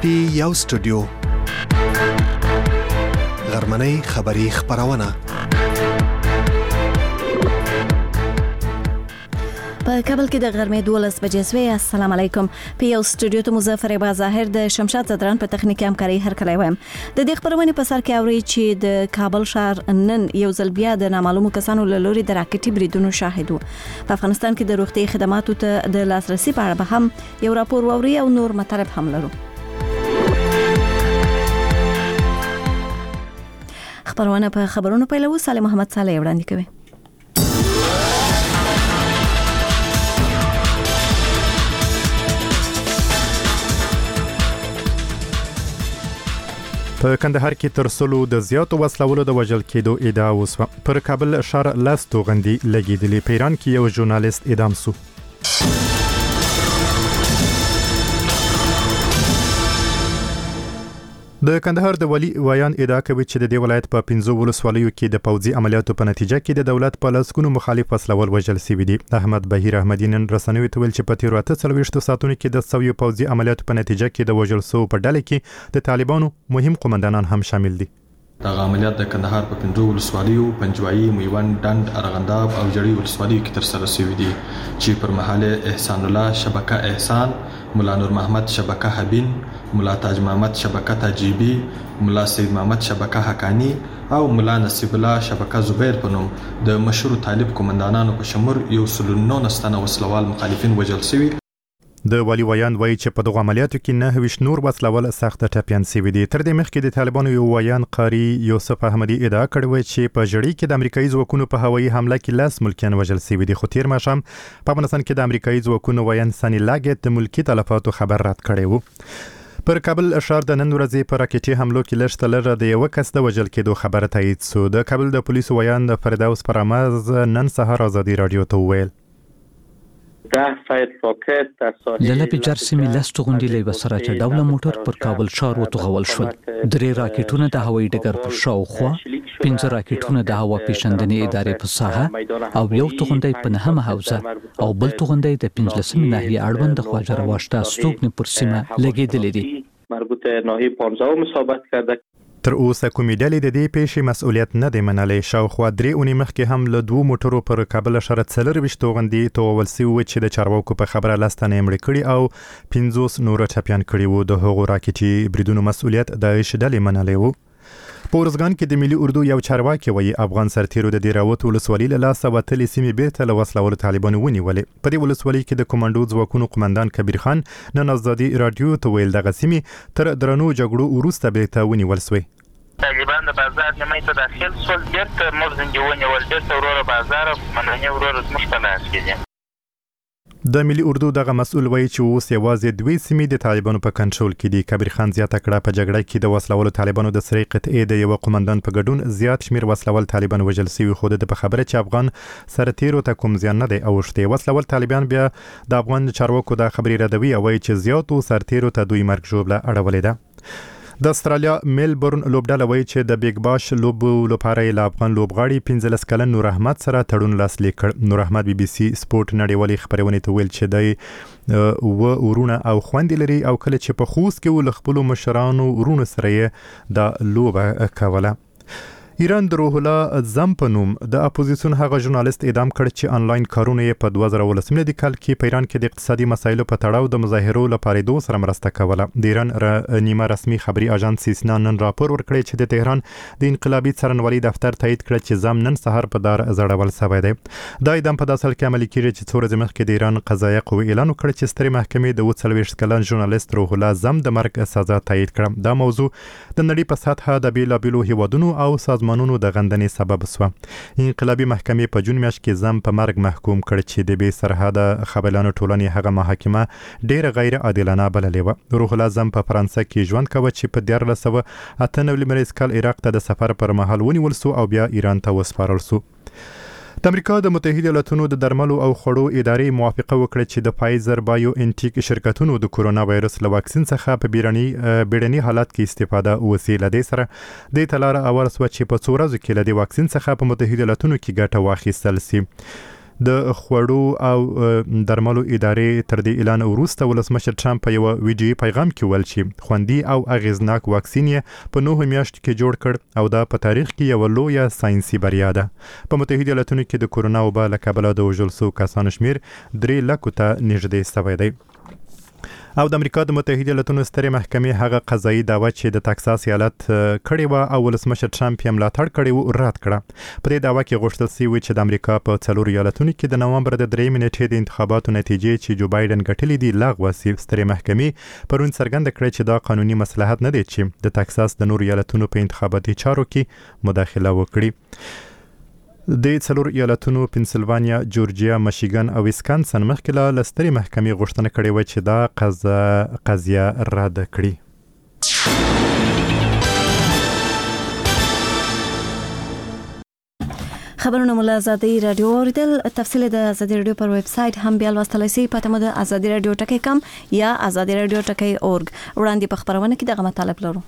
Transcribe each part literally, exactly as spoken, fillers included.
پټي یو سټوډیو غرمنۍ خبری خبرونه په کابل کې د غرمې دولس بجې سوي. السلام علیکم. په یو سټوډیو ته مظفر ابا ظاهر د شمشاد زدران په تخنیکي همکاري هر کله وایم. د دې خبرونه په سر کې اوري چې د کابل ښار نن یو ځل بیا د نامعلومو کسانو له لوري د راکټي بریدونو شاهد وو. په افغانستان کې د روغتي خدماتو ته د لاسرسي په اړه به هم یو راپور ووري او نور مطالب هم لرو. خبرونه په خبرونو پیلو. سالم محمد صالح وړاندې کوي. په کندهار کې تر سلو د زیاتو وسلوالو د وژل کېدو ادعا وسوه. پر کابل ښار لاس توغندي لګېدلې. په ایران کې یو ژورنالیست اعدام شو. د کندهار د والي ویان ادعا کوي چې د دې ولایت په پنځو ولسوالیو کې د پوځي عملیاتو په نتیجه کې د دولت په لاسکونو مخالف وسلوال وژل شوي دي. احمد بهیر احمدي نن رسنیو ته ویل چې په تیرو اته څلوېښتو ساعتونو کې د سویو پوځي عملیاتو په نتیجه کې د وژل شوو په ډله کې د طالبانو مهم قومندانان هم شامل دي. دا عملیات د کندهار په پنځو ولسوالیو پنجوایي، میوند، ډنډ، ارغنداب او جړی ولسوالیو کې تر سره شوي دي چې پر مهال احسان الله شبکه احسان، مولا نور محمد شبکه حبین، مولا تاج محمد شبکه تاجیبی، مولا سید محمد شبکه حقانی او مولا نصیب الله شبکه زبیر په نوم د مشهور طالب قومندانانو په شمول یو سل و نه نستنه وسلوال مخالفین وژل شوي. د والي ویان وایي چې په دغه عملیاتو کې نه ویشت نور وسلوال سخت ټپیان شوي دي. تر دې مخکې د طالبانو یو ویان قاری یوسف احمدي ادعا کړې وه چې په جړی کې د امریکایي ځواکونو په هوایي حمله کې لاس ملکیان وژل شوي دي. خو تیر ماښام په افغانستان کې د امریکایي ځواکونو ویان سانی لاګیت د ملکي تلفاتو خبر رد کړی و. پر کابل ښار د نن ورځې په راکټي حملو کې لږ ته لږه د یوه کس د وژل کېدو خبره تایید شو. د کابل د پولیسو ویان د فردوس پراماز نن سهار ازادي راډیو ته وویل للپی جرسمی لستو غوندي له وسره چې ډول موټر پر کابل ښار وتغول شول. درې راکټونه د هوایي ډګر پر شاوخوا، پنځه راکټونه د هوا پیژندنې ادارې په ساحه او یو توغندی په نهمه حوزه او بل توغندی د پنځلسمې ناحیې اړوند خواجه رواشته ستوګنې پر سیمه لګېدلې دي. مربوط ناحیه پانزدهم ثابت کرده. تر اوسه کومې ډلې د دې پیښې مسؤلیت نه دی منلی. شاوخوا درې اونۍ مخکې هم له دوو موټرو پر کابل ښار څلرویشت توغندي توغول شوي وو چې د چارواکو په خبره لس تنه یې مړه کړي او پنځوس نور ټپیان کړي وو. د هغو راکټي بریدونو مسؤلیت داعش ډلې منلی وو. په ارزګان کې د ملي اردو یو چارواکي وایي افغان سرتیرو د دې راوتو ولسوالۍ له لاسه وتلې سیمې بیرته له وسلوالو طالبانو ونیولې. په دې ولسوالۍ کې د کمانډو ځواکونو قمندان کبیر خان نن ازادي راډیو ته ویل دغه سیمې تر درنو جګړو وروسته بیرته ونیول سوې. طالبان د بازار نیمه ته داخل شول، بیرته موږ زنګي ونیول، بیرته وروره بازار مننې وروره زموږ په لاس کې دي. د ملي اردو دغه مسؤل وایي چې اوس یوازې دوی سیمې د طالبانو په کنټرول کې دي. کبیر خان زیاته کړه په جګړه کې د وسلوالو طالبانو د سرې قطعې د یو قومندان په ګډون زیات شمیر وسلوال طالبان وژل شوي. خو د په خبره چې افغان سرتیرو ته کوم زیان نه دی اوښتی. وسلوال طالبان بیا د افغان چارواکو د خبرې ردوي او وایي چې زیاتو سرتیرو ته دوی مرګ ژوبله اړولې ده. د استرالیا میلبورن لوبډله وایي چې د بیگ باش لوبو لپاره له افغان لوبغاړي پنځلس کلن نور احمد سره تړون لاسلیک کړ. نور احمد بي بي سي سپورت نړیوالې خبرونې ته ویل چې دی و ورونه او خويندې لري او کله چې په خوست کې ول خپل مشرانو ورونه سره یې د لوبه کوله. ایران د روح الله زم په نوم د اپوزیسیون هغه ژورنالیست اعدام کړ چې انلاین کارونه یې په دوه زره ولسم میلادي کال کې په ایران کې د اقتصادي مسایلو په تړاو د مظاهرو لپاره دوه سره مرسته کوله. د ایران نیمه رسمي خبري اژانس سیسنا نن راپور ورکړی چې د تهران د انقلابي څارنوالۍ دفتر تایید کړ چې زم نن سهار په دار زړول شوی دی. دا اعدام په داسې حال کې عملي کیږي چې څو ورځې مخکې د ایران قضایه قوه اعلان وکړ چې سترې محکمې د اووه څلوېښت کلن ژورنالیست روح الله زم د مرګ سزا تایید کړه. دا موضوع د نړۍ په سطحه د بیلابیلو هیوادونو او سازمانونو د غندنې سبب شو. انقلابي محکمې په جون میاشت کې زم په مرګ محکوم کړ چې د بې سرحده خبرلانو ټولنې هغه محاکمه ډیره غیر عادلانه بللې وه. روح الله زم په فرانسه کې ژوند کوه چې په دیارلس سوه اته نوي لمریز کال عراق ته د سفر پر مهال ونیول شو او بیا ایران ته وسپارل شو. د امریکا د متحده ایالاتونو د درملو او خوړو ادارې موافقه وکړه چې د فایزر بایو انټیک شرکتونو د کورونا وایرس له واکسین څخه په بیړني بیړني حالت کې استفاده وکړي. له دې سره د تلاره اول سو چې په څو ورځو کې له دې واکسین څخه په متحده ایالاتونو کې ګټه واخیستل شي. د خوړو او درملو ادارې تر دې اعلان وروسته ولسمشر ټرمپ په یو ویډیوي پیغام کې ویل چې خوندي او اغیزناک واکسین یې په نهه میاشتو کې جوړ کړ او دا په تاریخ کې یو لویه ساينسي بریا ده. په متحده ایالاتونو کې د کورونا وبا له کبله د وژل شوو کسانو شمیر درې لکو ته نږدې شوی دی. او د امریکا د متحده ایالاتونو سترې محکمې هغه قضایي دعوه چې د تکساس ایالت کړې و او ولسمشر ټرمپ یې ملاتړ کړی و رد کړه. په دې دعوه کې غوښتل شوی چې د امریکا په څلور ایالتونو کې د نومبر د درې نیټې د انتخاباتو نتیجې چې جو بایدن ګټلې دي لغوه شي. سترې محکمې پرون څرګنده کړې چې دا قانوني مصلحت نه دی چې د تکساس د نور ایالتونو په انتخاباتي چارو کې مداخله وکړي. د څلور ایالتونو پنسلوانیا، جورجیا، میشیګن او ویسکانسن مخکې له سترې محکمې غوښتنه کړې و چې دا قضا قضیه رد کړي. خبرونه مو له ازادي رادیو اوریدل. تفصیل د ازادي رادیو پر ویب سټ هم بیا لوستلای شئ. پته مو د ازادي رادیو ټکی کم یا ازادي رادیو ټکی اورګ. وړاندې په خبرونه کې دغه مطالب لرو.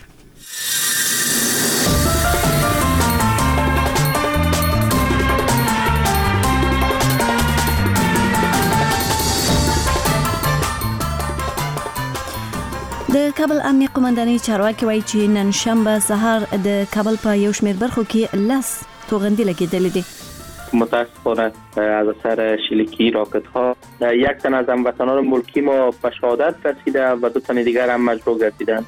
د کابل امنیه قومندانۍ چارواکي وایي چې نن شنبه سهار د کابل په یو شمېر برخو کې لس توغندي لګېدلې دي. متاسفانه از اثر شلیکی راکت ها یک تن از هموطنان ملکی ما به شهادت رسیده و دو تن دیگر هم مجروح گردیدند.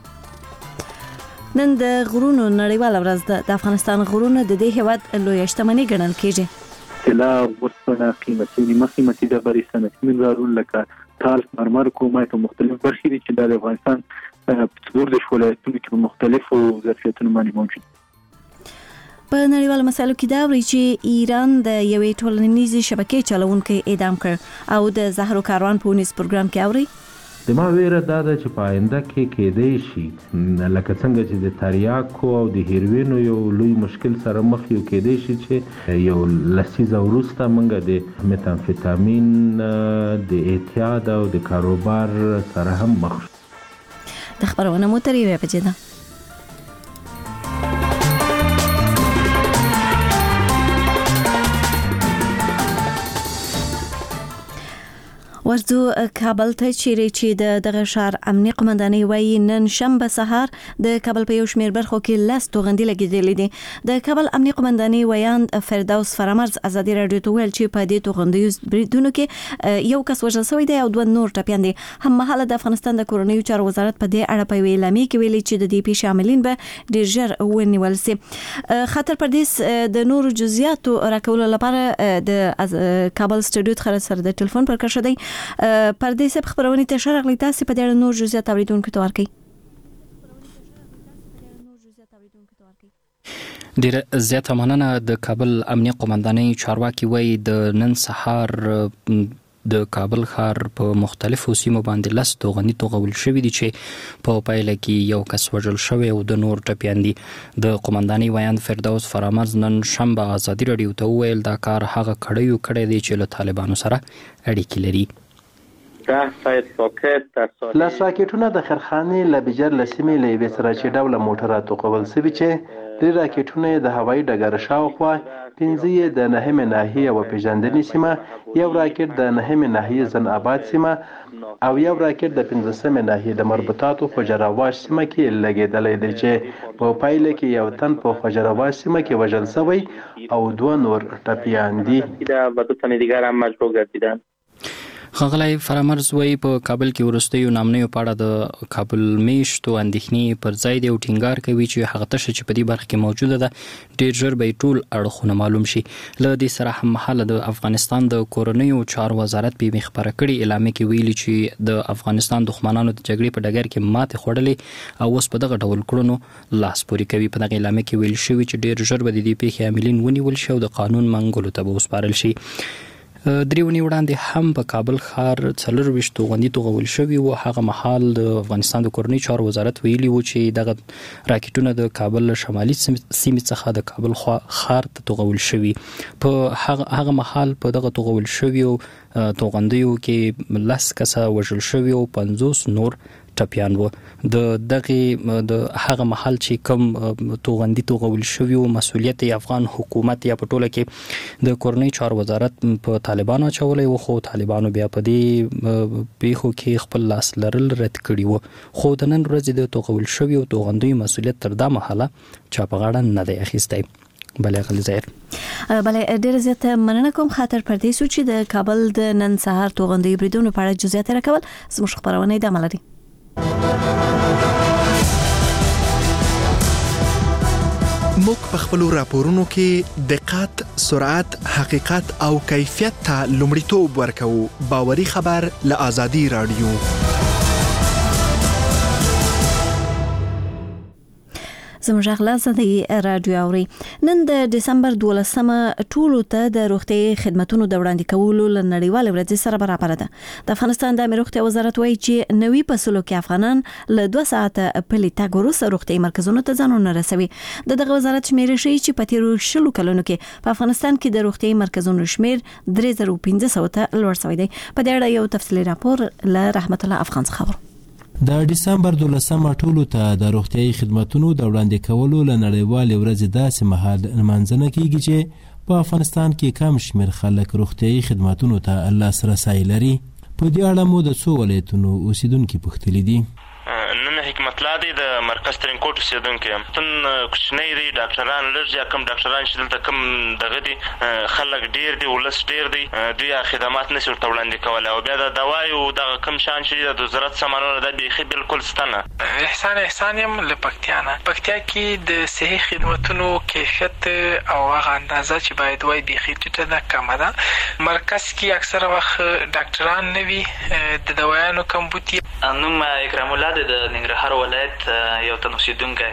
نن د غرونو نړیواله ورځ ده. د افغانستان غرونه د دې هیواد لویه شتمني ګڼل کېږي. طلا، اوسپنه، قیمتي نیمه قیمتي ډبرې، صنعتي منرالونه لکه تال، مرمر، کرومایټ او مختلف برخې دي چې د افغانستان په څلور دېرش ولایتونو کې په مختلفو ظرفیتونو باندې موجود. په نړیوالو مسایلو کې دا اوري چې ایران د یوې ټولنیزې شبکې چلوونکی اعدام کړ او د زهرو کاروان په ونیز پروګرام کې اوري. د ما ویره دا ده چې په آینده کې کېدای شي لکه څنګه چې د تریاکو او د هیروینو یو لوی مشکل سره مخ یو کېدای شي چې یو لسیزه وروسته موږ د میتامفیتامین د اعتیاد او د کاروبار سره هم مخ شو. د خبرونه مو تر یوې بجې ده. ورځو کابل ته چیرې چې د دغه شهر امنیه قومندانۍ وایي نن شنبه سهار د کابل په یو شمېر برخو کې لس توغندي لګېدلې دي. د کابل امنیه قومندانۍ ویاند فردوس فرامرز ازادي رادیو ته ویل چې په دې توغندیو بریدونو کې یو کس وژل شوی دی او دوه نور ټپیان دي. هممهاله د افغانستان د کورنیو چارو وزارت په دې اړه په یوې اعلامیه کې ویلي چې د دې پیښې عاملین به ډېر ژر ونیول شي. خاطر پردیس د نورو جزئیاتو راکولو لپاره د کابل سټوډیو څخه سره د ټلیفون پر کښه دی. پردیس په خبرونه ته شرغلی تاسو په ډېر نور جزئیات اوریدونکو ته ورکړي. ډېر زیاته مننه. د کابل امنیه قومندانۍ چارواکي وایي د نن سهار د کابل ښار په مختلفو سیمو باندې لس توغندي توغول شوي دي چې په پایله کې یو کس وژل شوی او د نور ټپیان دي. د قومندانۍ ویاند فردوس فرامرز نن شنبه ازادي رادیو ته وویل دا کار هغه کړیو کړی دی چې له طالبانو سره اړیکې لري. لاس راکټونه د خرخانې له بیجر له سیمې له یوې سراچي ډوله موټره توغول شوي چې درې راکټونه یې د هوایي ډګر شاوخوا، پنځه یې د نهمې ناحیې یوه پېژندنې سیمه، یو راکټ د نهمې ناحیې زن آباد سیمه او یو راکټ د پنځلسمې ناحیې د مربوطاتو خواجه‌رواش سیمه کې لګېدلی دی چې په پایله کې یو تن په خواجه‌رواش سیمه کې وژل شوی او دوه نور ټپیان دي. و دو تن دیگر هم مجروح گردیدند. ښاغلی فرامرز وایي په کابل کې وروستیو نامنیو په اړه د کابل میشتو اندېښنې پر ځای دی او ټینګار کوي چې هغه تشه چې په دې برخه کې موجوده ده ډېر ژر به ټول اړخونه معلوم شي. له دې سره هممهاله د افغانستان د کورنیو چارو وزارت په خبره کړې اعلامیه کې ویلي چې د افغانستان دښمنانو د جګړې په ډګر کې ماتې خوړلې او اوس په دغه ډول کړنو لاس پورې کوي. په دغه اعلامیه کې ویل شوي چې ډېر ژر به د دې پیښې عاملین ونیول شي او د قانون منګولو ته به وسپارل شي. درې ونې وړاندې هم په کابل ښار څلرویشت توغندي توغول شوي و. هغه مهال د افغانستان د کورنیو چارو وزارت ویلي و چې دغه راکټونه د کابل شمالي سیمې څخه د کابل ښار ته توغول شوي. په هغه مهال په دغه توغول شویو توغندیو کې لس کسه وژل شوي او پنځوس نور ټپیان وو. د دغه د هغه محل چې کوم توغندي توغول شوی او مسولیت افغان حکومت یا په ټوله کې د کورنۍ چارو وزارت په طالبانو چولې و، خو طالبانو بیا په دې پیښو کې خپل لاس لرل رد کړی وو. خو د نن ورځې د توغول شوی او توغندي مسولیت تر دا مهاله چا په غاړه نه دی اخیستی. بله غلی ظاهر بله ډیر زیات مننه کوم خاطر پردې سو چې د کابل د نن سهار توغندي بریدونو په اړه جزئیات راکول. زموږ خبرونه د عمل لري. موږ په خپل راپورونو کې دقت، سرعت، حقیقت او کیفیت ته لومړیتوب ورکوو. باوري خبر له آزادي رادیو. زموږ غلازه د رادیو اوري. نن د دسمبر دولسمه ټولو ته د روغتي خدماتو د وړاندې کولو ل نړیوال ورځ سره برابر ده. د افغانستان د روغتي وزارت وایي چې نوي پسلو کې افغانان له دوه ساعته په لیتاګ وروسته روغتي مرکزونو ته ځانونه رسوي. دغه وزارت شمیر شي چې په تیرو شلو کلونو کې په افغانستان کې د روغتي مرکزونو شمیر درې زره پنځه سوه ته لوړ شوی دی. په دې اړه یو تفصیلي راپور له رحمت الله افغان خبر. د دسمبر دولسمه ټولو ته د روغتيایي خدماتو د وړاندې کولو ل نړیوال ورځ داسې مهال منځنه کیږي چې په افغانستان کې کم شمیر خلک روغتيایي خدماتو ته لاسرسي لري. په دې اړه مو د څو ولایتونو اوسیدونکو پوښتلي دي. نن حکمت الله دی د مرکز ترینکوټ اوسیدونکو تن کوچنی دی ډاکټران لږ یا کم ډاکټران چې دلته کم دغه دي خلک ډیر دی ولس ډیر دی دوی خدمات نشي ورته وړاندې کولای او بیا د دوايي او د کم شان چې د وزارت سامانونه د بیخي بالکل ستنه. احسان احسان یم له پکتیا نه. پکتیا کې د صحي خدماتو کیفیت او هغه اندازه چې باید وای بیخي ټیټه ده، کمه ده. مرکز کې اکثره وخت ډاکټران نه وي، د دوايانو کمبودي. نوم اکرام الله د ننګرهار ولایت یو تن اوسیدونکی.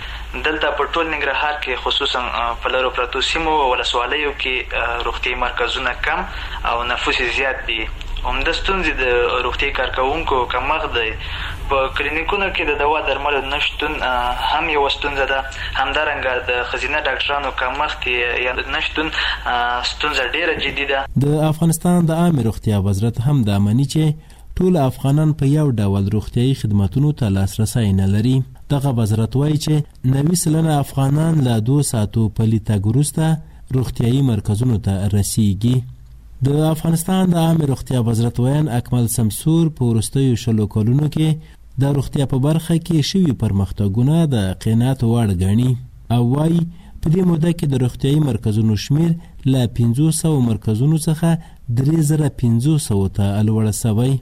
دلته په ټول ننګرهار کې خصوصا په لرو پرتو سیمو ولسوالیو کې روغتي مرکزونه کم او نفوس زیات دي. همدا ستونزې د روغتي کارکونکو کمښت دی. په کلینیکونو کې د دوا درملو نشتون هم یو ستونزه ده. همدارنګه د ښځینه ډاکټرانو کمښت یا نشتون ستونزه ډیره جدي ده. د افغانستان د عامه روغتیا وزارت هم د امني چې ټول افغانان په یو ډول روغتيایي خدماتو ته لاسرسي نه لري. دغه وزارت وایي چې نوي سلنه افغانان له دوه ساعتو په لیتاګ وروسته روغتيایي مرکزونو ته رسیږي. د افغانستان د عامه روغتیا وزارت ویان اکمل سمسور په وروستیو شلو کلونو کې د روغتیا په برخه کې شوي پرمختګونه د قناعت وړ ګڼي او وایي په دې موده کې د روغتيایي مرکزونو شمیر له پنځه سوه مرکزونو څخه درې زره پنځه سوه ته لوړ شوی.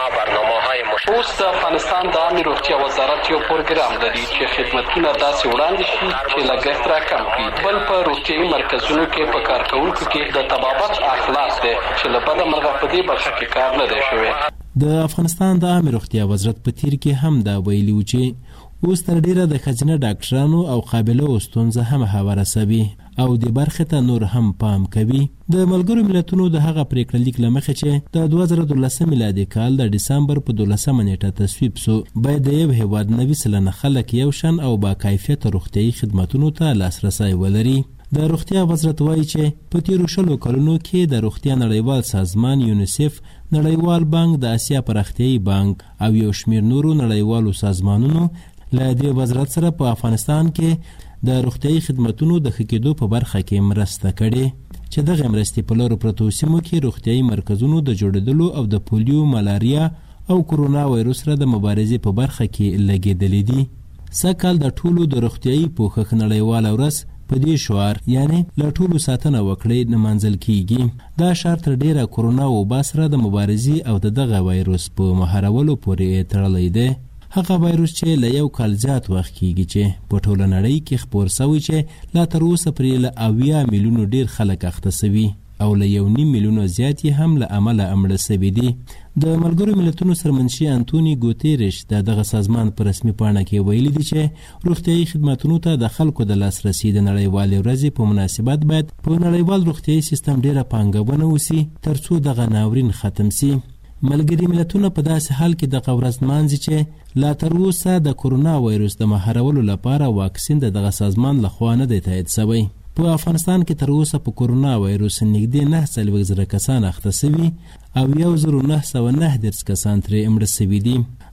اوس د افغانستان د عامه روغتیا وزارت یو پروګرام لري چې خدمتونه داسې وړاندې شي چې لګښت راکم کړي. بل په روغتیایي مرکزونو کې په کارکونکو کې د طبابت اخلاق دی چې له بده مرغه په دې برخه کې کار نه دی شوی. د افغانستان د عامه روغتیا وزارت په تیر کې هم دا ویلي و چې اوس تر ډیره د ښځینه ډاکټرانو او قابله ستونزه هم هواره سوي او د برخې ته نور هم پام کوي. د ملګرو ملتونو د هغه پریکړه لیک له مخې چې د دوه زره دولسم میلادي کال د دسمبر په دولسمه نیټه تصویب سو باید د یو هیواد نوي سلنه خلک یو شان او با کیفیت روغتیایي خدماتو ته لاسرسي ولري. د روغتیا وزارت وایي چې په تیرو شلو کلونو کې د روغتیا نړیوال سازمان یونیسف، نړیوال بانک، د اسیا پراختیایي بانک او یو شمیر نورو نړیوالو سازمانونو له دې وزارت سره په افغانستان کې د روغتیایي خدماتو د ښه کېدو په برخه کې مرسته کړې چې دغه مرستې په لرو پرتو سیمو کې روغتیایي مرکزونو د جوړېدلو او د پولیو، ملاریا او کرونا وایروس سره د مبارزې په برخه کې لګېدلې دي. سږکال د ټولو د روغتیایي پوښښ نړیواله ورځ په دې شعار یعنی له ټولو ساتنه وکړئ نمانځل کیږي. دا شعار تر ډیره کرونا وبا سره د مبارزې او د دغه وایروس په مهارولو پورې تړلی دی. هغه وایروس چې له یو کال زیات وخت کیږي چې په ټوله نړۍ کې خپور شوی چې لا تر اوسه پرې له اویا میلیونو ډیر خلک اخته شوي او له یو نیم میلیونو زیات یې هم له امله مړه شوي دي. د ملګرو ملتونو سرمنشي انټونی ګوتیرش د دغه سازمان په رسمي پاڼه کې ویلي دي چې روغتیایي خدماتو ته د خلکو د لاسرسي د نړیوالې ورځې په مناسبت باید په نړیوال روغتیایي سیستم ډیره پانګونه وشي ترڅو دغه ناورین ختم شي. ملګري ملتونه په داسې حال کې د ورځ نمانځي چې لا تر اوسه د کرونا وایروس د مهارولو لپاره واکسین د دغه سازمان لخوا نه دی تایید شوی. په افغانستان کې تر اوسه په کرونا وایروس نږدې نه څلوېښت زره کسان اخته شوي او یو زر نه سوه نه دېرش کسان ترې مړه شوي دي.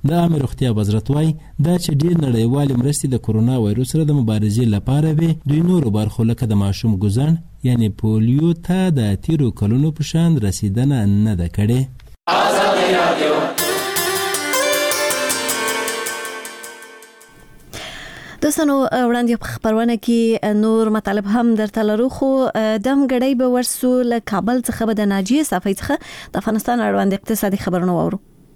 د عامه روغتیا وزارت وايي دا چې ډېر نړیوالې مرستې د کورونا وایروس سره د مبارزې لپاره وي، دوی نورو برخو لکه د ماشوم ګوزن یعنی پولیو ته د تیرو کلونو په شان رسیدنه نه ده کړې. دوستانو وړاندې په خبرونه کې نور مطالب هم درته لرو، خو دم غړی به ورسو له کابل څخه به د ناجیه صافی څخه د افغانستان اړوند اقتصادي خبرونه واورو.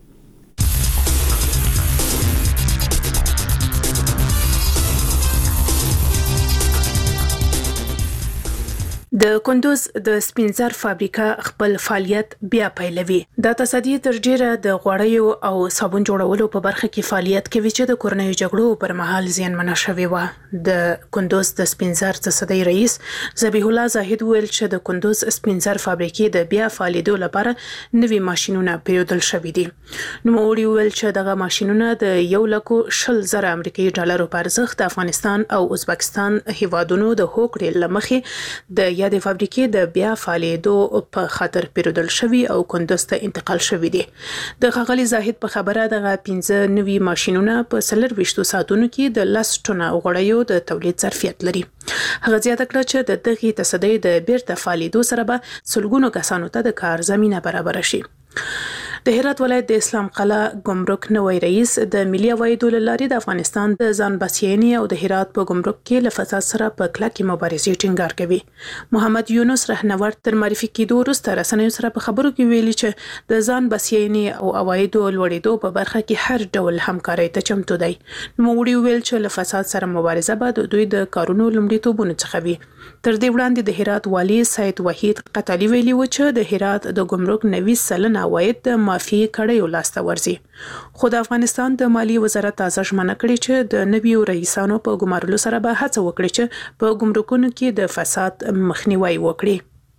د کندوز د سپینزر فابریکه خپل فعالیت بیا پیلوي. د تصدی تر ډیره د غوړیو او صابون جوړولو په برخه کې فعالیت کوي چې د کورنۍ جګړو پر مهال زیانمنه شوې و. د کندوز د سپینزر تصدی رئیس ذبیح الله زاهد ویل چې د کندوز سپینزر فابریکې د بیا فعالیدو لپاره نوي ماشينونه پیوډل شوي دي. نو وړي ویل چې دغه ماشينونه د یو لکو شل زره امریکایي ډالرو په ارزښت د افغانستان او ازبکستان هیوادونو د هوکړې لمخې د د فابریکې د بیا فعالیدو په خاطر پیرودل شوی او کندوز ته انتقال شوی دي. د ښاغلي زاهد په خبره دغه پنځه نوي ماشينونه په څلور ویشتو ساعتونو کې د لس ټنه غوړیو د تولید ظرفیت لري. هغه زیاته کړه چې د دغه تصدی د بیرته فعالیدو سره به سلګونو کسانو ته د کار زمينه برابر شي. د هرات ولایت د اسلام قلعه ګمرک نوی رئیس د ملي عوایدو لاري د افغانستان د ځان بسیاینې او د هرات په ګمرک کې له فساد سره په کلکه مبارزې ټینګار کوي. محمد یونس رهنورد تر معرفي کېدو وروسته رسنیو سره په خبرو کې ویلي چې د ځان بسیاینې او عوایدو لوړېدو په برخه کې هر ډول همکاري ته چمتو دی. نو وړي ویل چې له فساد سره مبارزه به د دوی د کارونو لومړیتوبونه څخه وي. تر دې وړاندې د هرات والی سید وحید قتالی ویلي و چې د هرات د ګمرک نوي سلنه عواید د معافي کړیو لاسته ورځي. خو د افغانستان د مالی وزارت تازه ژمنه کړې چې د نویو رئیسانو په ګمارلو سره به هڅه وکړي چې په ګمرکونو کې د فساد مخنیوي وکړي.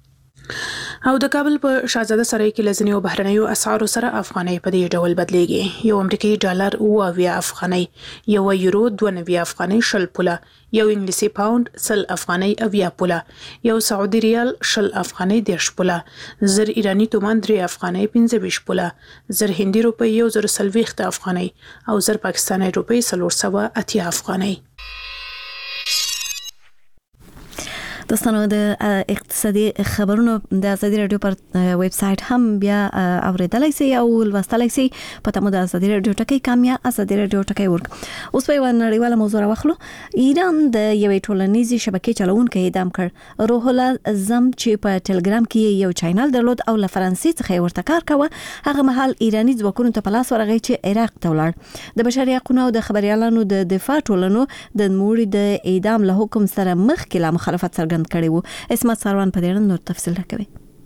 او د کابل په شاهزاده سرای کې لزنیو بهرنیو اسعارو سره افغانۍ په دې ډول بدلېږي. یو امریکایي ډالر اوه افغانۍ، یو یورو دوه نوي افغانۍ شل پوله، یو انګلیسي پاوند سل افغانۍ اویا پوله، یو سعودي ریال شل افغانۍ دیرش پوله، زر ایرانی تومان درې افغانۍ پنځه ویشت پوله، زر هندي روپۍ یو زر څلوېښت افغانۍ او زر پاکستاني روپۍ څلور سوه اتیا افغانۍ. دوستانو د اقتصادي خبرونو د ازادي رادیو پر ویب سټ هم بیا اوریدلای شئ او لوستلای شئ. پته مو د ازادي رادیو ټکی کامیا ازادي رادیو ټکی ورک. اوس په یو نړیواله موضوع راوخلو. ایران د یوې ټولنیزې شبکې چلوونکی اعدام کړ. روح الله زم چې په ټلګرام کې یو چینل درلود او له فرانسې څخه ورته کار کاوه، هغه مهال ایرانی ځواکونو ته پلاس ورغی چې عراق ته ولاړ. د بشري حقوقو او د خبريالانو د دفاع ټولنو د نوموړي د اعدام له حکم سره مخکې لا مخالفت څرګند کړی وو. اسمت سروان په دې نور تفصیل راکوي.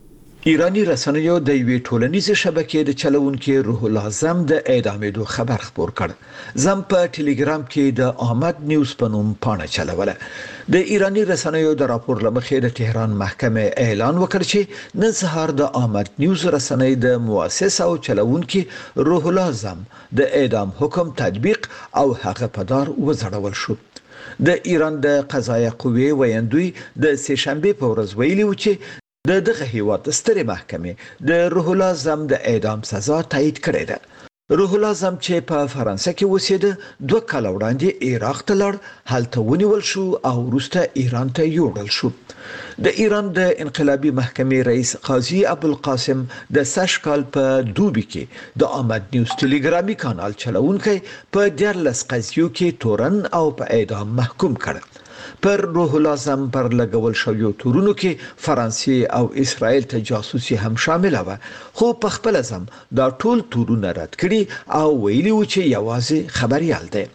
ایرانی رسنیو د یوې ټولنیزې شبکې د چلوونکي روح الله زم د اعدامېدو خبر خبر کړ. زم په ټلګرام کې د آمد نیوز په نوم پاڼه چلوله. د ایرانی رسنیو د راپور لمخې د تهران محکمه اعلان وکړ چې نن سهار د آمد نیوز رسنۍ د مؤسس او چلوونکي روح الله زم د اعدام حکم تطبیق او هغه په دار وځړول شو. د ایران د قضایه قوې ویاندوی د سه شنبه په ورځ ویلي و چې د دغه هیواد سترې محکمې د روح الله زم د اعدام سزا تایید کړې ده. روح الله زم چې په فرانسه کې اوسېده دوه کال وړاندې عراق ته لاړ، هلته ونیول شو او وروسته ایران ته یوړل شو. د ایران د انقلابی محکمې رئیس قاضي ابوالقاسم د سشکال په دوبي کې د آمد نیوز ټلګرامي کانال چلوونکی په دیارلس قضیو کې تورن او په اعدام محکوم کړ. پر روح الله زم پر لګول شویو تورونو کې فرانسې او اسرائیل ته جاسوسي هم شامل و، خو په خپل زم دا ټول تورونه رد کړي او ویلي و چې یوازې خبريال دی.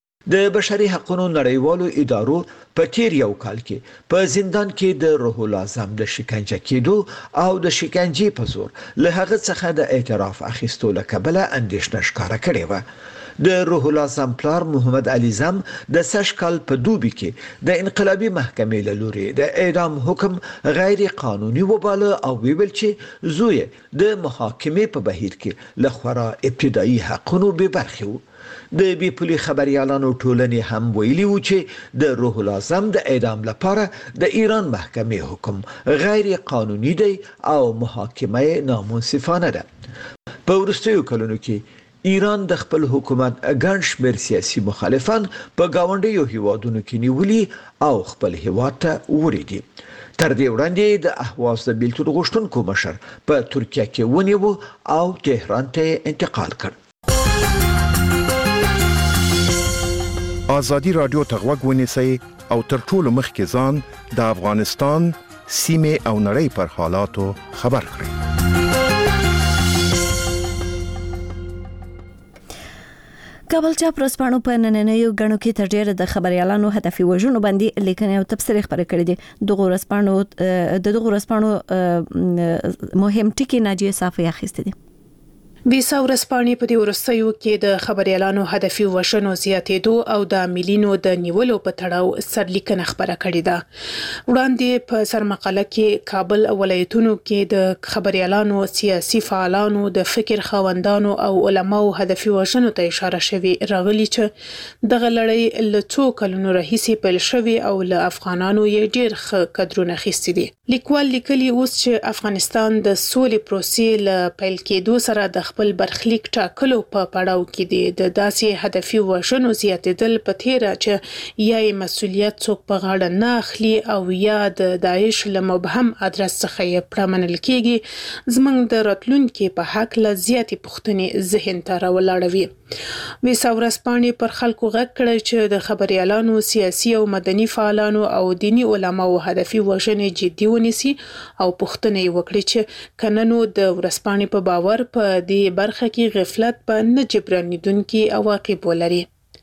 د بشري حقوقو نړیوالو ادارو په تیر یو کال کې په زندان کې د روح الله زم د شکنجه کېدو او د شکنجې په زور له هغه څخه د اعتراف اخیستو لکبله اندېښنه ښکاره کړې و. د روح الله زم پلار محمد علي زم د سشکال په دوبي کې د انقلابی محکمې له لوري د اعدام حکم غیر قانوني وباله او ویل چې زوی د محاکمې په بهیر کې له خورا ابتدایي حقونو به برخه و. د بي پولي خبريالانو ټولنې هم ویلي و چې د روح الله زم د اعدام لپاره د ایران محکمې حکم غیر قانوني دی او محاکمه نامنصفانه ده. په وروستیو کلونو کې ایران د خپل حکومت ګڼ شمېر سیاسي مخالفان په گاونډیو هیوادونو کې نیولي او خپل هیواد ته وړي دي. تر دې وړاندې د اهواز د بیلتون غوښتونکو مشر په ترکیه کې ونیو او تهران ته انتقال کړ. آزادی رادیو ته غوږ ونیسئ او تر ټولو مخکې ځان د افغانستان سیمې او نړۍ پر حالاتو خبر کړئ. کابل چاپ ورځپاڼو په نننیو غړو کې تر ډیره د خبريالانو هدفي وژنو باندې لیکنې او تبصرې خبرې کړې دي. دغه ورځپاڼو د دغه ورځپاڼو مهم ټکي ناجیه صافي اخیستې دي. بیسا ورځپاڼې په دې وروستیو کې د خبريالانو هدفي وژنو زیاتېدو او د مليونو د نیولو په تړاو سرلیکنه خبره کړې ده. وړاندې په سرمقاله کې کابل ولایتونو کې د خبريالانو، سیاسي فعالانو، د فکر خاوندانو او علماو هدفي وژنو ته اشاره شوې راغلي چې دغه لړۍ له څو کلونو راهیسې پیل شوې او له افغانانو یې ډېر ښه قدرونه اخیستي دي. لیکوال لیکلي اوس چې افغانستان د سولې پروسې له پیل کېدو سره د خپل برخلیک ټاکلو په پړاو کې دي. د داسې هدفي وژنو زیاتېدل په تیره چې یا مسؤلیت څوک په غاړه نه اخلي او یا د داعش له مبهم ادرس څخه یې پرمنل کېږي، زموږ د راتلونکي په حق له زیاتې پوښتنې ذهن ته راولاړوي. ویسا ورځپاڼې پر خلکو غږ کړی چې د خبريالانو، سیاسي او مدني فعالانو او دینی علماو هدفي وژنې جدي ونیسي او پوښتنه یې وکړي چې کننو د ورځپاڼې په باور په دې برخه کې غفلت په نه جبرانیدونکي عواقب ولري.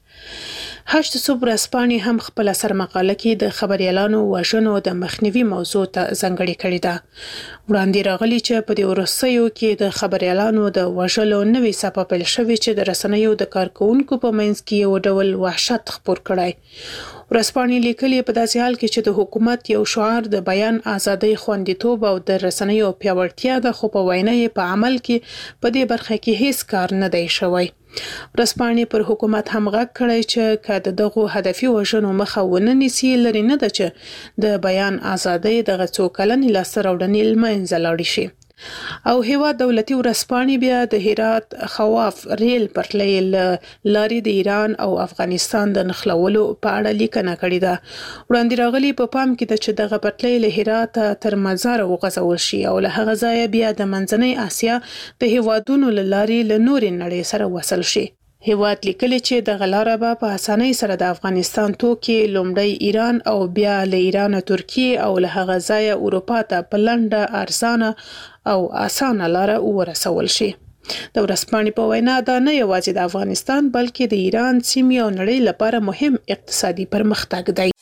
هشت صبح ورځپاڼې هم خپل سرمقاله کې د خبريالانو وژنو د مخنیوي موضوع ته ځانګړې کړې ده. وړاندې راغلي چې په دې وروستیو کې د خبريالانو د وژلو نوې څپه پیل شوې چې د رسنیو د کارکونکو په منځ کې یو ډول وحشت خپور کړی. ورځپاڼې لیکلي په داسې حال کې چې د حکومت یو شعار د بیان ازادۍ، خوندیتوب او د رسنیو پیاوړتیا ده، خو په وینا یې په عمل کې په دې برخه کې هیڅ کار نه دی شوی. ورځپاڼې پر حکومت هم غږ کړی چې که د دغو هدفي وژنو مخه ونه نیسي، لرې نه ده چې د بیان ازادۍ دغه څو کلنې لاسته راوړنې له منځه لاړې شي. او هیواد دولتي ورځپاڼې بیا د هرات خواف ریل پټلۍ لارې د ایران او افغانستان د نښلولو په اړه لیکنه کړې ده. وړاندې راغلي په پام کې ده چې دغه پټلۍ له هرات تر مزار وغځول شي او له هغه ځایه بیا د منځنۍ اسیا د هیوادونو له لارې له نورې نړۍ سره وصل شي. هیواد لیکلي چې د غلاره به په اسانۍ سره د افغانستان توکي لومړی ایران او بیا له ایران ترکیه او له هغه ځایه اروپا ته په لنډه، ارزانه او اسانه لاره ورسول شي. د ورځپاڼې په وینا دا نه یوازې د افغانستان بلکې د ایران، سیمې او نړۍ لپاره مهم اقتصادي پرمختګ دی.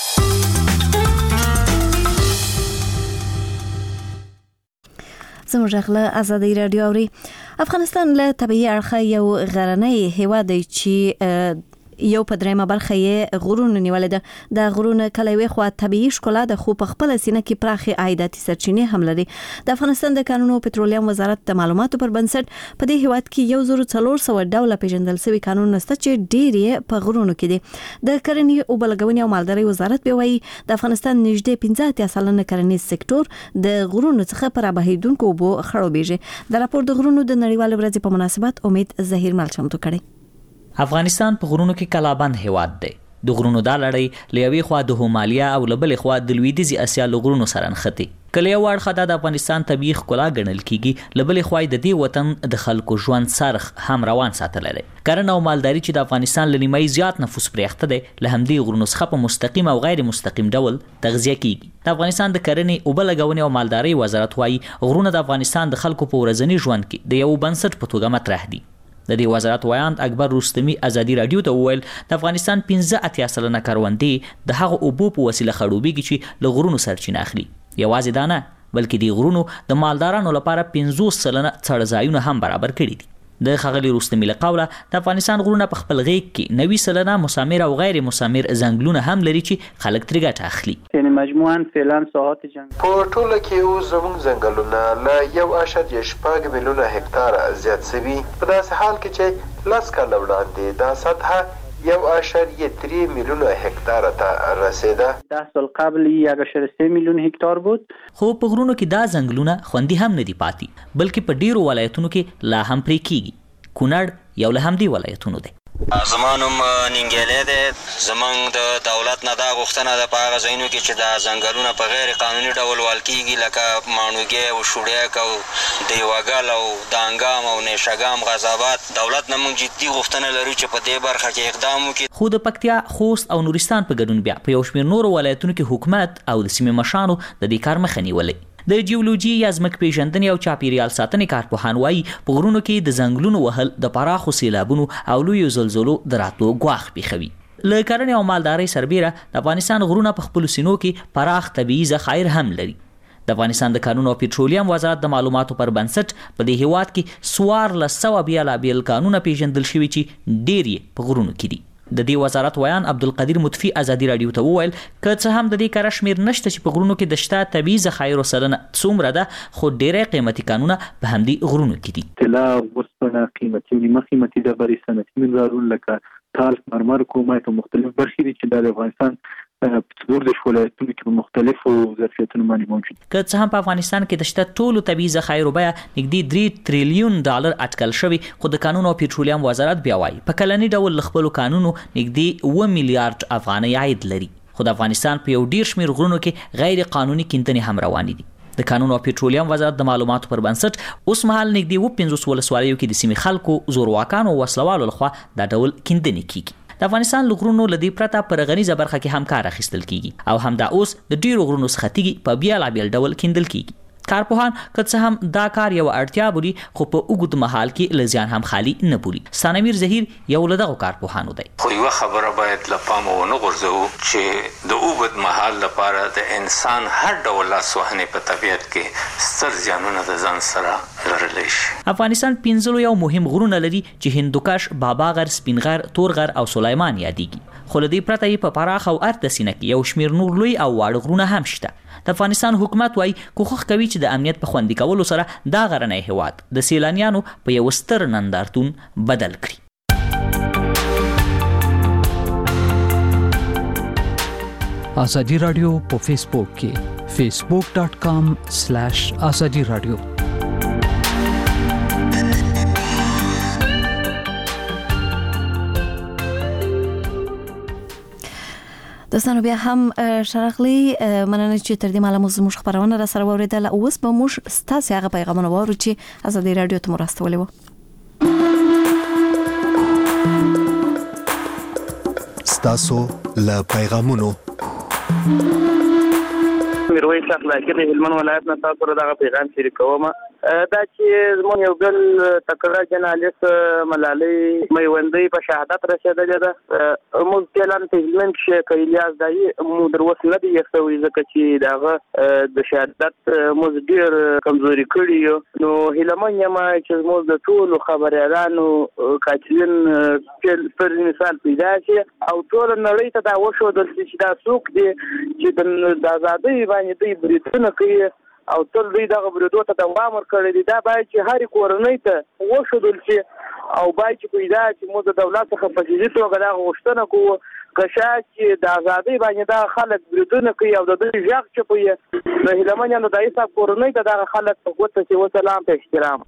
زموږ غله ازادي رادیو اوري. افغانستان له طبيعي اړخه یو غرنی هیواد دی چې یو په درېمه برخه یې غرونه نیولې ده. د غرونه کله وی خو طبيعي ښکلا ده، خو په خپل سینه کې پراخي عایداتي سرچینې هم لري. د افغانستان د کانونو او پټرولیم وزارت د معلوماتو پر بنسټ په دې هیواد کې یو زر څلور سوه ډوله پیژندل شوي کانونه شته چې ډېر یې په غرونو کې دي. د کرنې، اوبه لګونې او مالدارۍ وزارت به وایي د افغانستان نږدې پنځه اتیا سلنه کرنیز سکتور د غرونو څخه پر بهیدونکو اوبو خړوبېږي. د راپور د غرونو د نړیوال ورځې په مناسبت امید ظهیر مل چمتو کړی. افغانستان په غرونو کې کلابند هیواد دی. د غرونو دا لړۍ له یوې خوا د هومالیا او له بلې خوا د لویدیځي اسیا له غرونو سره نښتي. کله یو اړخه دا د افغانستان طبیعي ښکلا ګڼل کیږي، له بلې خوا د دې وطن د خلکو ژوند سرخ هم روان ساتلی دی. کرنه او مالداري چې د افغانستان له نیمایي زیات نفوس پرې اخته دی، له همدې غرونو څخه په مستقیم او غیر مستقیم ډول تغذیه کیږي. د افغانستان د کرنې، اوبه لګونې او مالدارۍ وزارت وایي غرونه د افغانستان د خلکو په ورځني ژوند کې د یو بنسټ په توګه مطرح دي. د دې وزارت وایاند اکبر رستمی ازادي رادیو ته وویل د افغانستان پنځه اتیا سلنه کروندې د هغه اوبو په وسیله خړوبېږي چې له غرونو سرچینه اخلي. یوازې دا نه بلکې د غرونو د مالدارانو لپاره پنځوس سلنه څړځایونه هم برابر کړي دي. د ښاغلي رستمی له قوله د افغانستان غرونه په خپل غیږ کې نوي سلنه مسامر او غیر مسامر ځنګلونه هم لري چې خلک ترې ګټه اخلي. یعنی مجموعاً فعلا ساحات جنگل په ټوله کې اوس زموږ ځنګلونه له یو اعشاریه شپږ میلیونه هکتاره زیات شوي، په داسې حال کې چې لس کاله وړاندې دا سطحه یو اعشاریه درې میلیونه هکتاره ته رسیده. ده سال قبل یک اعشاریه سه میلیون هکتار بود. خو په غرونو کې دا ځنګلونه خوندي هم نه دي پاتې، بلکې په ډیرو ولایتونو کې لا هم پرې کیږي. کونړ یو له همدې ولایتونو دی. زمانوم ننګیلی دی. زمونږ د دولت نه دا غوښتنه ده په هغه ځایونو کې چې دا ځنګلونه په غیر قانوني ډول وال کېږي لکه ماڼوګی او شوړیک او دیوګل او دانګام او نیشګام غزابات. دولت نه موږ جدي غوښتنه لرو چې په دې برخه کې اقدام وکړي. خو د پکتیا، خوست او نورستان په ګډون بیا په یو شمېر نورو ولایتونو کې حکومت او د سیمې مشرانو د دې کار مخه نیولې. د جیولوژي یا ځمکې پیژندنې او چاپیریال ساتنې کارپوهان وایي په غرونو کې د ځنګلونو وهل د پراخو سیلابونو او لویو زلزلو د راتلو ګواښ پېښوي. له کرنې او مالدارۍ سربیره د افغانستان غرونه په خپلو سینو کې پراخ طبیعي ذخایر هم لري. د افغانستان د کانونو او پټرولیم وزارت د معلوماتو پر بنسټ په دې هیواد کې څوارلس سوه بیلابیل کانونه پیژندل شوي چې ډېر یې په غرونو کې دي. د دې وزارت ویان عبدالقدیر مطفی ازادي رادیو ته وویل که څه هم د دې کره شمېر نشته چې په غرونو کې د شته طبیعي ذخایرو سلنه څومره ده، خو ډېری قیمتي کانونه په همدې غرونو کې دي. طلا، اوسپنه، قیمتي او نیمه قیمتي ډبرې، صنعتي منرالونه لکه تالک، مرمر، کرومایټ او مختلف برخې دي چې د افغانستان په څلور دېرش ولایتونو کې په مختلفو ظرفیتونو باندې موجود دي. که څه هم په افغانستان کې د شته ټولو طبیعي ذخایرو بیه نږدې درې تریلیون ډالر اټکل شوی، خو د کانونو او پټرولیم وزارت بیا وایي په کلني ډول له خپلو کانونو نږدې اوه میلیارډ افغانۍ عاید لري. خو د افغانستان په یو ډیر شمېر غرونو کې غیر قانوني کیندنې هم روانې دي. د کانونو او پټرولیم وزارت د معلوماتو پر بنسټ اوس مهال نږدې اووه پنځوس ولسوالیو کې د سیمې خلکو، زورواکانو او وسلوالو لخوا دا ډول کیندنې کیږي. د افغانستان له غرونو له دې پرته پر غنیزه برخه کې هم کار اخیستل کیږي او همدا اوس د ډیرو غرونو څخه تیږي په بیلابیل ډول کیندل کیږي. کارپوهان که څه هم دا کار یو اړتیا بولي، خو په اوږد مهال کې له زیان هم خالي نه بولي. سانمیر زهیر یو له دغو کارپوهانو دی. خو یوه خبره باید له پامه ونه غورځوو چې د اوږد مهال لپاره د انسان هر ډول لاسوهنې په طبیعت کې ستر زیانونه د ځان سره لرلی شي. افغانستان پنځلو یو مهم غرونه لري چې هندوکش، بابا غر، سپین غر، تور غر او سلیمان یادېږي. خو له دې پرته یې په پراخه او ارته سینه کې یو شمېر نور لوی او واړه غرونه هم شته. د افغانستان حکومت وایي کوښښ کوي چې د امنیت په خوندي کولو سره دا غرنی هیواد د سیلانیانو په یو ستر نندارتون بدل کړي. ازادي رادیو په فیسبوک کې فیسبوک ډاٹ کام سلیش ازادي رادیو. دوستانو بیا هم شرقلی مننه چې تر دې مهاله مو زموږ خبرونه را سره واورېدله. اوس به موږ ستاسې هغه پیغامونه واورو چې ازادي رادیو ته مو راستولي وو. ستاسو له پیغامونو میرویس اخلاقي د هلمند ولایت نه تاسو سره دغه پیغام شریکوم. دا چې زموږ یو بل تکړه جرنالیست ملالۍ میوندۍ په شهادت رسېدلې ده. موږ فعلا په هلمند کې که الیاس دایي مو در اوسه نه دی یې شوی ځکه چې د هغه د شهادت موږ ډېر کمزوري کړي یو. نو هیلهمن یم چې زموږ د ټولو خبریالانو قاتلین پر مثال پیدا شي او ټول نړۍ ته دا وښودل شي چې دا څوک دی چې د ازادۍ باندې دوی بریدونه کوي او تل دوی دغه بریدو ته دوام ورکړی دی. دا باید چې هرې کورنۍ ته وښودل شي او باید چې پیدا چې موږ د دولت څخه په جدي توګه دغه غوښتنه کوو که شاید چې د ازادۍ باندې دغه خلک بریدونه کوي او د دوی غږ چپوي. د هیلهمن یم د دایي صاحب کورنۍ ته دغه خلک په ګوته چې وسلام په احترام.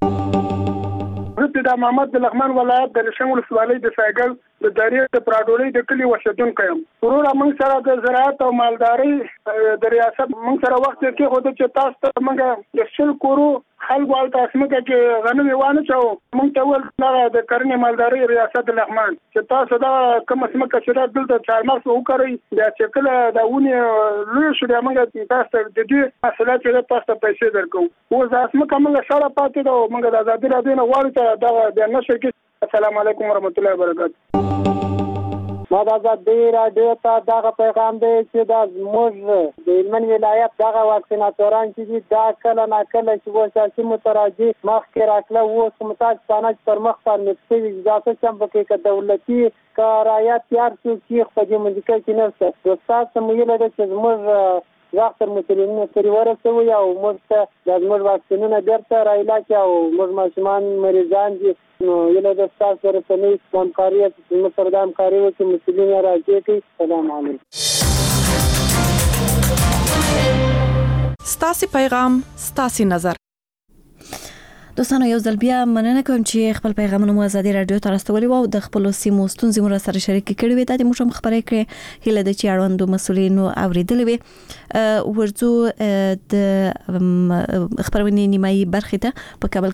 زه د محمد د لغمان ولایت د رشم ولسوالۍ د سایګل د دریې د پراډولۍ د کلي اوسېدونکی یم. وروره موږ سره د زراعت او مالدارۍ د ریاست موږ سره وخت کېښوده چې تاسو ته موږ د شل کورو خلکو هلته ځمکه کې غنم یې وانهچوو. موږ ته وویل دغه د کرنې مالدارۍ ریاست د لغمان چې تاسو دا کومه ځمکه چې ده دلته چهارمغز وکرئ، بیا چې کله دا ونې لویې شو بیا موږ تاسو ته د دې محصولات چې ده تاسو ته پیسې درکوو. اوس دا ځمکه موږ سړه پاتې ده او موږ د ازادي راډیو نه غواړو چې دغه بیا نشر کړي. السلام علیکم ورحمت الله وبرکاتو. ما د ازادي راډیو ته دغه پیغام دی چې دا زموږ د هلمند ولایت دغه واکسیناتوران چې دي دا کله ناکله چې وسیاسي متراجع مخکې راتله اوس کوم تاسانه چې پر مخ پرمخ شوي دا څه چې هم پکې که دولتي که رعایت تیار شي چې په دې منځکه کې نشته. استاد ته ویله ده چې زموږ وخت تر مسؤلینو پورې ورسوي او موږ ته د زموږ واکسینونه بېرته رایله کړي او موږ ماشومان مریضان دي. نو هیله ده ستاسو سره رسنۍ همکاري زموږ سره د همکاري وکړي، مسؤلین یې راجع کړي. سلام علیکم. ستاسې پیغام ستاسې نظر. دوستانو یو ځل بیا مننه کوم چې خپل پیغامونه مو ازادي رادیو ته راستولي وو د خپل سیمو ستونزې مو سره شریک کړي وي د موږ خبرې کړې هله د چاړوندو مسولینو اوریدلې وي ورځو د خبرونه نیمایي برخه ته په کابل